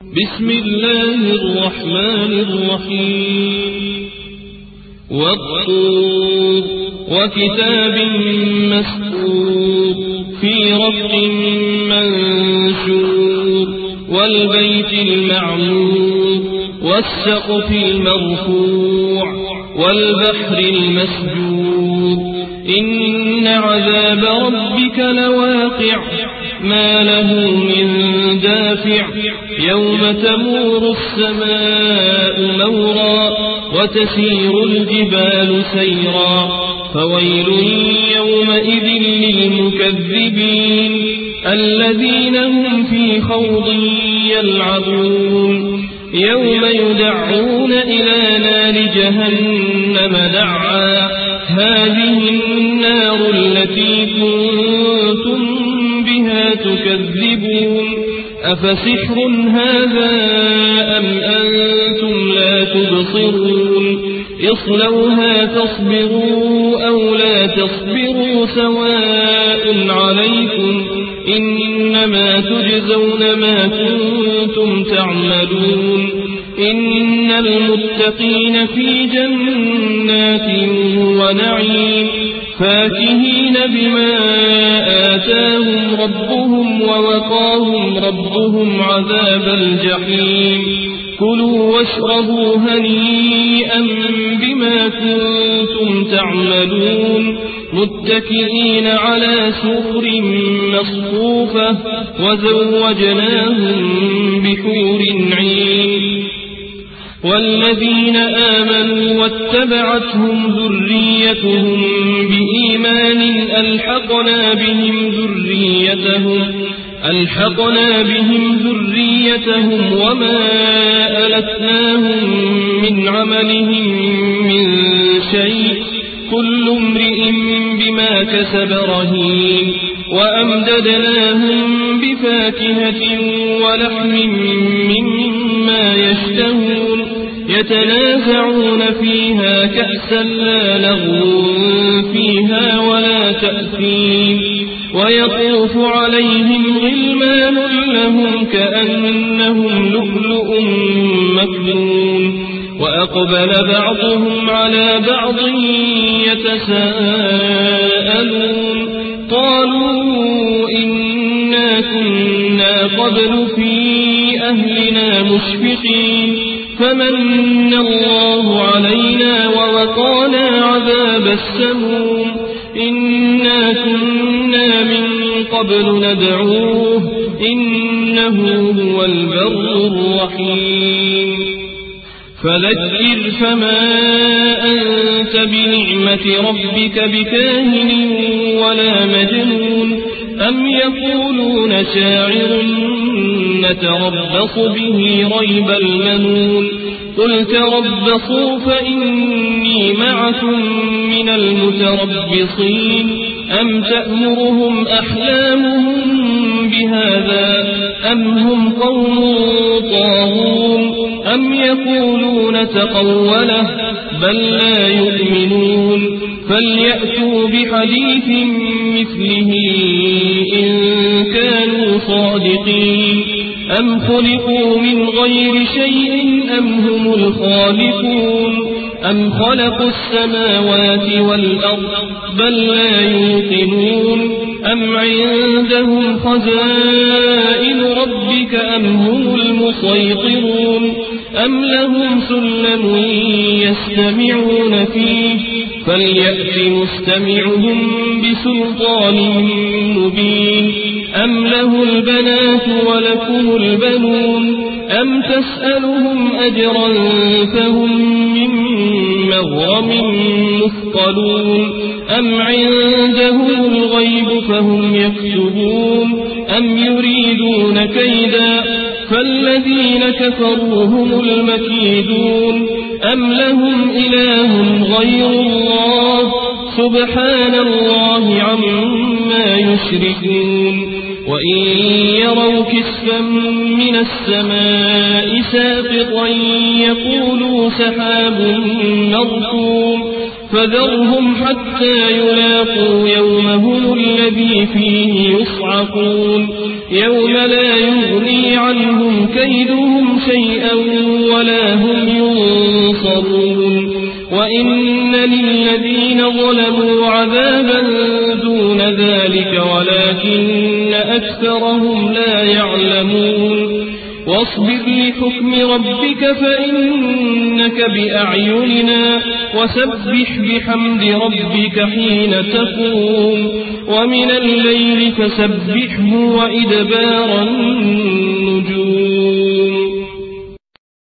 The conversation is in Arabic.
بسم الله الرحمن الرحيم والطور وكتاب مسطور في رق منشور والبيت المعمور والسقف المرفوع والبحر المسجور إن عذاب ربك لواقع ما له من دافع يوم تمور السماء مورا وتسير الجبال سيرا فويل يومئذ للمكذبين الذين هم في خوض يلعبون يوم يدعون إلى نار جهنم دعا هذه النار التي كنتم بها تكذبون أفسحر هذا أم أنتم لا تبصرون اصلوها تصبروا أو لا تصبروا سواء عليكم إنما تجزون ما كنتم تعملون إن المتقين في جنات ونعيم فاكهين بما آتاهم ربهم ووقاهم ربهم عذاب الجحيم كلوا واشربوا هنيئا بما كنتم تعملون متكئين على سرر مصفوفة وزوجناهم بحور عين والذين آمنوا واتبعتهم ذريتهم بإيمان ألحقنا بهم ذريتهم وما ألتناهم من عملهم من شيء كل امرئ بما كسب رهين وأمددناهم بفاكهة ولحم مما يشتهون يتنازعون فيها كأسا لا لغو فيها ولا تأثيم ويطوف عليهم غلمان لهم كأنهم لؤلؤ مكنون وأقبل بعضهم على بعض يتساءلون قالوا إنا كنا قبل في أهلنا مشفقين فمن الله علينا ووقانا عذاب السموم إنا كنا من قبل ندعوه إنه هو البر الرحيم فذكر فما أنت بنعمة ربك بكاهن ولا مجنون أم يقولون شاعر نتربص به ريب المنون قل تربصوا فإني معكم من المتربصين أم تأمرهم أحلامهم بهذا أم هم قوم طاغون أم يقولون تقوله بل لا يؤمنون فليأتوا بحديث مثله إن كانوا صادقين أم خلقوا من غير شيء أم هم الخالقون أم خلقوا السماوات والأرض بل لا يوقنون أم عندهم خزائن ربك أم هم المسيطرون أم لهم سلم يستمعون فيه فليأت مستمعهم بسلطان مبين أم له البنات ولكم البنون أم تسألهم أجرا فهم من مغرم مثقلون أم عندهم الغيب فهم يكتبون أم يريدون كيدا فالذين كفروا هم المكيدون أم لهم إله غير الله سبحان الله عما يشركون وإن يروا كسفا من السماء ساقطا يقولوا سحاب مركوم فذرهم حتى يلاقوا يومهم الذي فيه يصعقون يوم لا يغني عنهم كيدهم شيئا ولا هم ينصرون وإن للذين ظلموا عذابا دون ذلك ولكن أكثرهم لا يعلمون واصبر لحكم ربك فإنك بأعيننا وسبح بحمد ربك حين تقوم ومن الليل فسبحه وإدبار النجوم